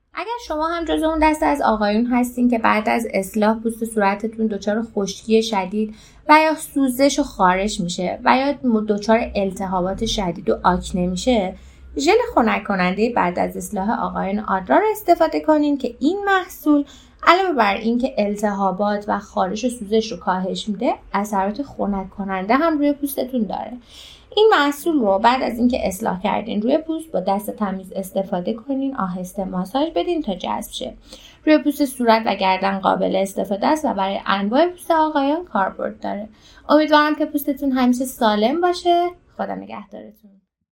اگر شما هم جز اون دسته از آقایون هستین که بعد از اصلاح پوست صورتتون دچار خشکی شدید و یا سوزش و خارش میشه و یا دچار التهابات شدید و آکنه میشه، ژل خنک کننده بعد از اصلاح آقایون آدرا رو استفاده کنین که این محصول علاوه بر این که التهابات و خارش و سوزش رو کاهش میده، اثرات خنک کننده هم روی پوستتون داره. این محصول رو بعد از اینکه اصلاح کردین روی پوست با دست تمیز استفاده کنین، آهسته ماساژ بدین تا جذب شه. روی پوست صورت و گردن قابل استفاده است و برای انواع پوست آقایان کاربرد داره. امیدوارم که پوستتون همیشه سالم باشه. خدا نگهدارتون.